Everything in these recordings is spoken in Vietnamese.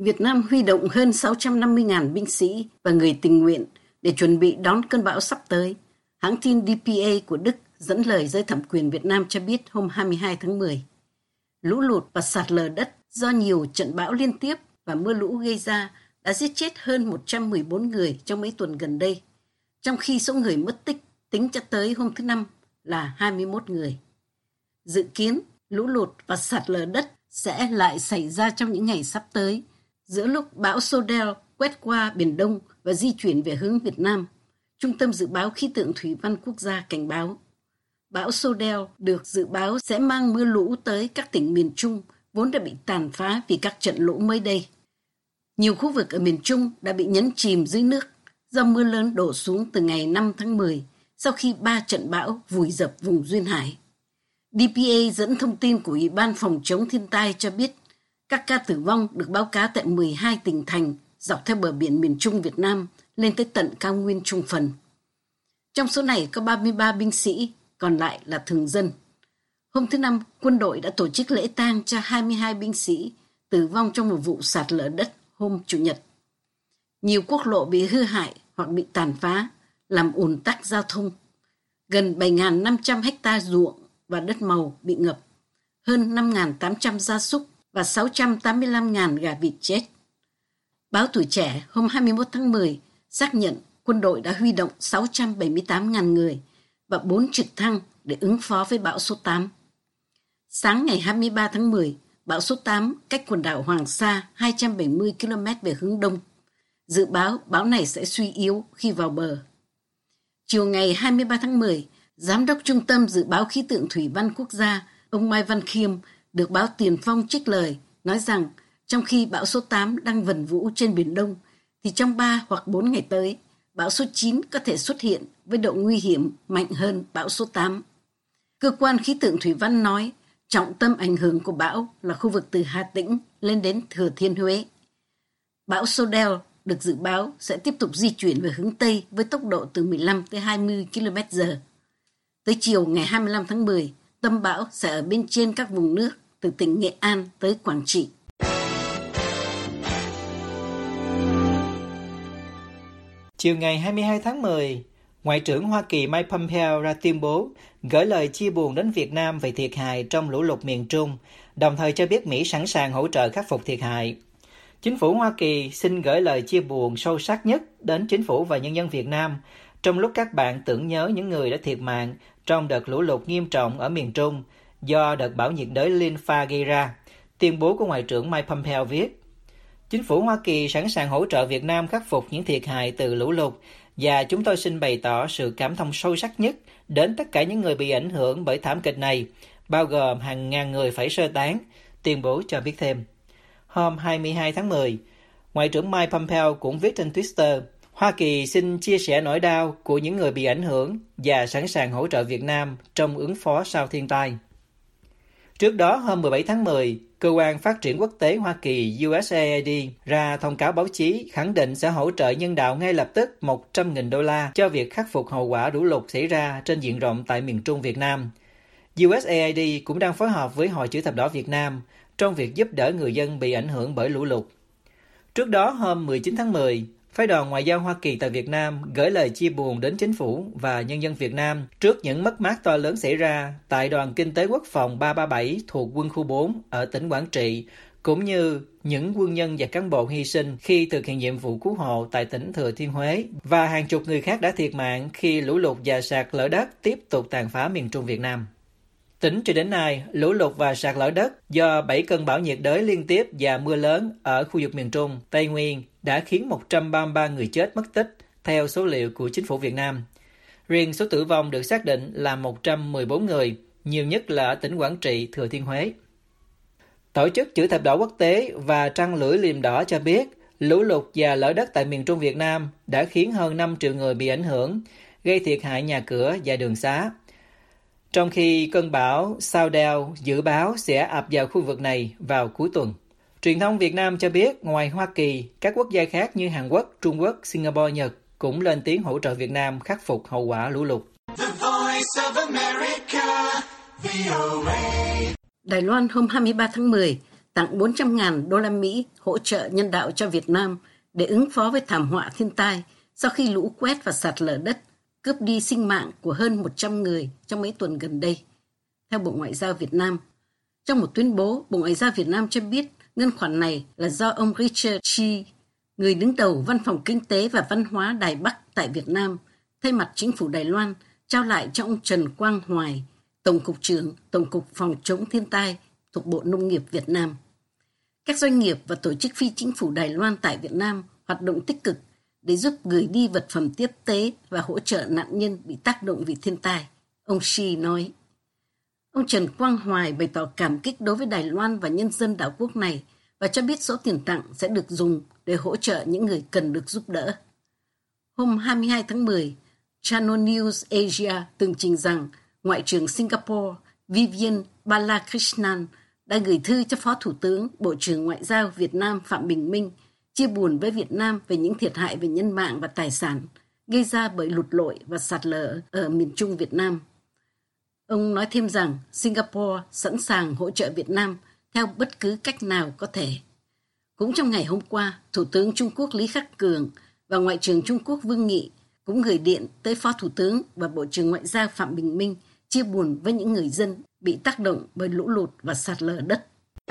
Việt Nam huy động hơn 650.000 binh sĩ và người tình nguyện để chuẩn bị đón cơn bão sắp tới. Hãng tin DPA của Đức dẫn lời giới thẩm quyền Việt Nam cho biết hôm 22 tháng 10. Lũ lụt và sạt lở đất do nhiều trận bão liên tiếp và mưa lũ gây ra đã giết chết hơn 114 người trong mấy tuần gần đây, trong khi số người mất tích tính cho tới hôm thứ Năm là 21 người. Dự kiến, lũ lụt và sạt lở đất sẽ lại xảy ra trong những ngày sắp tới, giữa lúc bão Sodel quét qua Biển Đông và di chuyển về hướng Việt Nam. Trung tâm Dự báo Khí tượng Thủy văn Quốc gia cảnh báo, bão Sodel được dự báo sẽ mang mưa lũ tới các tỉnh miền Trung vốn đã bị tàn phá vì các trận lũ mới đây. Nhiều khu vực ở miền Trung đã bị nhấn chìm dưới nước do mưa lớn đổ xuống từ ngày 5 tháng 10 sau khi 3 trận bão vùi dập vùng duyên hải. DPA dẫn thông tin của Ủy ban Phòng chống thiên tai cho biết các ca tử vong được báo cáo tại 12 tỉnh thành dọc theo bờ biển miền Trung Việt Nam lên tới tận cao nguyên Trung Phần. Trong số này có 33 binh sĩ, còn lại là thường dân. Hôm thứ Năm, quân đội đã tổ chức lễ tang cho 22 binh sĩ tử vong trong một vụ sạt lở đất hôm Chủ nhật. Nhiều quốc lộ bị hư hại hoặc bị tàn phá, làm ùn tắc giao thông. Gần 7.500 ha ruộng và đất màu bị ngập, hơn 5.800 gia súc và 685.000 gà vịt chết. Báo Tuổi Trẻ hôm 21 tháng 10 xác nhận quân đội đã huy động 678.000 người và 4 trực thăng để ứng phó với bão số 8. Sáng ngày 23 tháng 10, bão số 8 cách quần đảo Hoàng Sa 270 km về hướng đông. Dự báo bão này sẽ suy yếu khi vào bờ. Chiều ngày 23 tháng 10, Giám đốc Trung tâm Dự báo Khí tượng Thủy văn Quốc gia, ông Mai Văn Khiêm, được báo Tiền Phong trích lời, nói rằng trong khi bão số 8 đang vần vũ trên Biển Đông, thì trong 3 hoặc 4 ngày tới, bão số 9 có thể xuất hiện với độ nguy hiểm mạnh hơn bão số 8. Cơ quan khí tượng thủy văn nói trọng tâm ảnh hưởng của bão là khu vực từ Hà Tĩnh lên đến Thừa Thiên Huế. Bão Sodel được dự báo sẽ tiếp tục di chuyển về hướng Tây với tốc độ từ 15 tới 20 km/h. Tới chiều ngày 25 tháng 10, tâm bão sẽ ở bên trên các vùng nước từ tỉnh Nghệ An tới Quảng Trị. Chiều ngày 22 tháng 10, Ngoại trưởng Hoa Kỳ Mike Pompeo ra tuyên bố gửi lời chia buồn đến Việt Nam về thiệt hại trong lũ lụt miền Trung, đồng thời cho biết Mỹ sẵn sàng hỗ trợ khắc phục thiệt hại. Chính phủ Hoa Kỳ xin gửi lời chia buồn sâu sắc nhất đến chính phủ và nhân dân Việt Nam trong lúc các bạn tưởng nhớ những người đã thiệt mạng trong đợt lũ lụt nghiêm trọng ở miền Trung do đợt bão nhiệt đới Linfa gây ra, tuyên bố của Ngoại trưởng Mike Pompeo viết. Chính phủ Hoa Kỳ sẵn sàng hỗ trợ Việt Nam khắc phục những thiệt hại từ lũ lụt và chúng tôi xin bày tỏ sự cảm thông sâu sắc nhất đến tất cả những người bị ảnh hưởng bởi thảm kịch này, bao gồm hàng ngàn người phải sơ tán, tuyên bố cho biết thêm. Hôm 22 tháng 10, Ngoại trưởng Mike Pompeo cũng viết trên Twitter, Hoa Kỳ xin chia sẻ nỗi đau của những người bị ảnh hưởng và sẵn sàng hỗ trợ Việt Nam trong ứng phó sau thiên tai. Trước đó, hôm 17 tháng 10, Cơ quan Phát triển Quốc tế Hoa Kỳ USAID ra thông cáo báo chí khẳng định sẽ hỗ trợ nhân đạo ngay lập tức $100.000 cho việc khắc phục hậu quả lũ lụt xảy ra trên diện rộng tại miền Trung Việt Nam. USAID cũng đang phối hợp với Hội Chữ thập đỏ Việt Nam trong việc giúp đỡ người dân bị ảnh hưởng bởi lũ lụt. Trước đó, hôm 19 tháng 10, Phái đoàn Ngoại giao Hoa Kỳ tại Việt Nam gửi lời chia buồn đến chính phủ và nhân dân Việt Nam trước những mất mát to lớn xảy ra tại Đoàn Kinh tế Quốc phòng 337 thuộc Quân khu 4 ở tỉnh Quảng Trị, cũng như những quân nhân và cán bộ hy sinh khi thực hiện nhiệm vụ cứu hộ tại tỉnh Thừa Thiên Huế và hàng chục người khác đã thiệt mạng khi lũ lụt và sạt lở đất tiếp tục tàn phá miền Trung Việt Nam. Tính cho đến nay, lũ lụt và sạt lở đất do 7 cơn bão nhiệt đới liên tiếp và mưa lớn ở khu vực miền Trung, Tây Nguyên đã khiến 133 người chết mất tích, theo số liệu của chính phủ Việt Nam. Riêng số tử vong được xác định là 114 người, nhiều nhất là ở tỉnh Quảng Trị, Thừa Thiên Huế. Tổ chức Chữ thập đỏ quốc tế và Trăng lưỡi liềm đỏ cho biết lũ lụt và lở đất tại miền Trung Việt Nam đã khiến hơn 5 triệu người bị ảnh hưởng, gây thiệt hại nhà cửa và đường xá. Trong khi cơn bão Sodel dự báo sẽ ập vào khu vực này vào cuối tuần. Truyền thông Việt Nam cho biết ngoài Hoa Kỳ, các quốc gia khác như Hàn Quốc, Trung Quốc, Singapore, Nhật cũng lên tiếng hỗ trợ Việt Nam khắc phục hậu quả lũ lụt. Đài Loan hôm 23 tháng 10 tặng 400.000 đô la Mỹ hỗ trợ nhân đạo cho Việt Nam để ứng phó với thảm họa thiên tai sau khi lũ quét và sạt lở đất cướp đi sinh mạng của hơn 100 người trong mấy tuần gần đây. Theo Bộ Ngoại giao Việt Nam, trong một tuyên bố, Bộ Ngoại giao Việt Nam cho biết ngân khoản này là do ông Richard Chi, người đứng đầu Văn phòng Kinh tế và Văn hóa Đài Bắc tại Việt Nam, thay mặt chính phủ Đài Loan, trao lại cho ông Trần Quang Hoài, Tổng cục trưởng Tổng cục Phòng chống thiên tai thuộc Bộ Nông nghiệp Việt Nam. Các doanh nghiệp và tổ chức phi chính phủ Đài Loan tại Việt Nam hoạt động tích cực để giúp gửi đi vật phẩm tiếp tế và hỗ trợ nạn nhân bị tác động vì thiên tai, ông Shi nói. Ông Trần Quang Hoài bày tỏ cảm kích đối với Đài Loan và nhân dân đảo quốc này và cho biết số tiền tặng sẽ được dùng để hỗ trợ những người cần được giúp đỡ. Hôm 22 tháng 10, Channel News Asia tường trình rằng Ngoại trưởng Singapore Vivian Balakrishnan đã gửi thư cho Phó Thủ tướng, Bộ trưởng Ngoại giao Việt Nam Phạm Bình Minh chia buồn với Việt Nam về những thiệt hại về nhân mạng và tài sản gây ra bởi lụt lội và sạt lở ở miền Trung Việt Nam. Ông nói thêm rằng Singapore sẵn sàng hỗ trợ Việt Nam theo bất cứ cách nào có thể. Cũng trong ngày hôm qua, Thủ tướng Trung Quốc Lý Khắc Cường và Ngoại trưởng Trung Quốc Vương Nghị cũng gửi điện tới Phó Thủ tướng và Bộ trưởng Ngoại giao Phạm Bình Minh chia buồn với những người dân bị tác động bởi lũ lụt và sạt lở đất.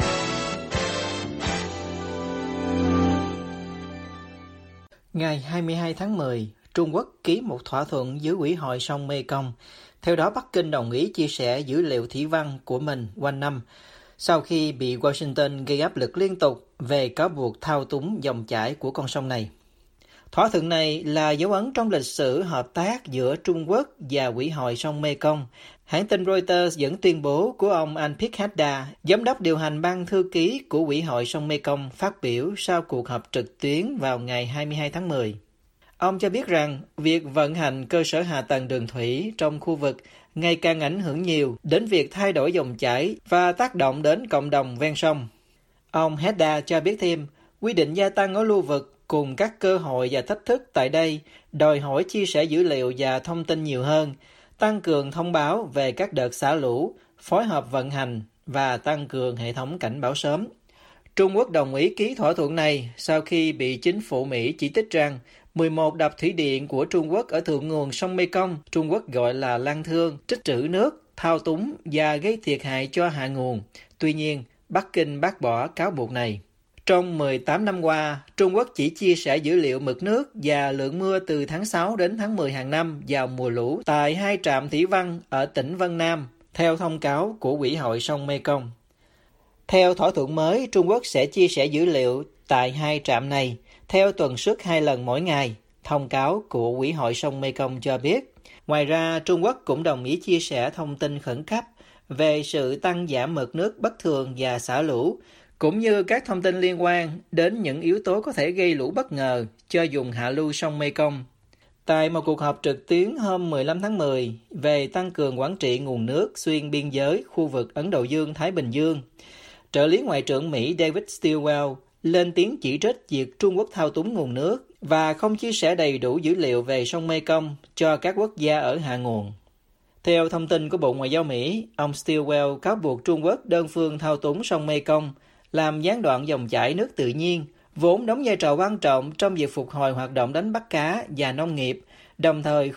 Ngày 22 tháng 10, Trung Quốc ký một thỏa thuận với Ủy hội sông Mekong. Theo đó, Bắc Kinh đồng ý chia sẻ dữ liệu thủy văn của mình quanh năm, sau khi bị Washington gây áp lực liên tục về cáo buộc thao túng dòng chảy của con sông này. Thỏa thuận này là dấu ấn trong lịch sử hợp tác giữa Trung Quốc và Ủy hội sông Mekong. Hãng tin Reuters dẫn tuyên bố của ông Anpik Hadda, giám đốc điều hành ban thư ký của Ủy hội sông Mekong, phát biểu sau cuộc họp trực tuyến vào ngày 22 tháng 10. Ông cho biết rằng việc vận hành cơ sở hạ tầng đường thủy trong khu vực ngày càng ảnh hưởng nhiều đến việc thay đổi dòng chảy và tác động đến cộng đồng ven sông. Ông Hadda cho biết thêm, quy định gia tăng ở lưu vực cùng các cơ hội và thách thức tại đây đòi hỏi chia sẻ dữ liệu và thông tin nhiều hơn, tăng cường thông báo về các đợt xả lũ, phối hợp vận hành và tăng cường hệ thống cảnh báo sớm. Trung Quốc đồng ý ký thỏa thuận này sau khi bị chính phủ Mỹ chỉ trích rằng 11 đập thủy điện của Trung Quốc ở thượng nguồn sông Mekong, Trung Quốc gọi là lan thương, tích trữ nước, thao túng và gây thiệt hại cho hạ nguồn. Tuy nhiên, Bắc Kinh bác bỏ cáo buộc này. Trong 18 năm qua, Trung Quốc chỉ chia sẻ dữ liệu mực nước và lượng mưa từ tháng 6 đến tháng 10 hàng năm vào mùa lũ tại 2 trạm thủy văn ở tỉnh Vân Nam, theo thông cáo của Ủy hội sông Mekong. Theo thỏa thuận mới, Trung Quốc sẽ chia sẻ dữ liệu tại 2 trạm này theo tần suất 2 lần mỗi ngày, thông cáo của Ủy hội sông Mekong cho biết. Ngoài ra, Trung Quốc cũng đồng ý chia sẻ thông tin khẩn cấp về sự tăng giảm mực nước bất thường và xả lũ, cũng như các thông tin liên quan đến những yếu tố có thể gây lũ bất ngờ cho vùng hạ lưu sông Mekong. Tại một cuộc họp trực tuyến hôm 15 tháng 10 về tăng cường quản trị nguồn nước xuyên biên giới khu vực Ấn Độ Dương-Thái Bình Dương, trợ lý Ngoại trưởng Mỹ David Stilwell lên tiếng chỉ trích việc Trung Quốc thao túng nguồn nước và không chia sẻ đầy đủ dữ liệu về sông Mekong cho các quốc gia ở hạ nguồn. Theo thông tin của Bộ Ngoại giao Mỹ, ông Stilwell cáo buộc Trung Quốc đơn phương thao túng sông Mekong, làm gián đoạn dòng chảy nước tự nhiên, vốn đóng vai trò quan trọng trong việc phục hồi hoạt động đánh bắt cá và nông nghiệp, đồng thời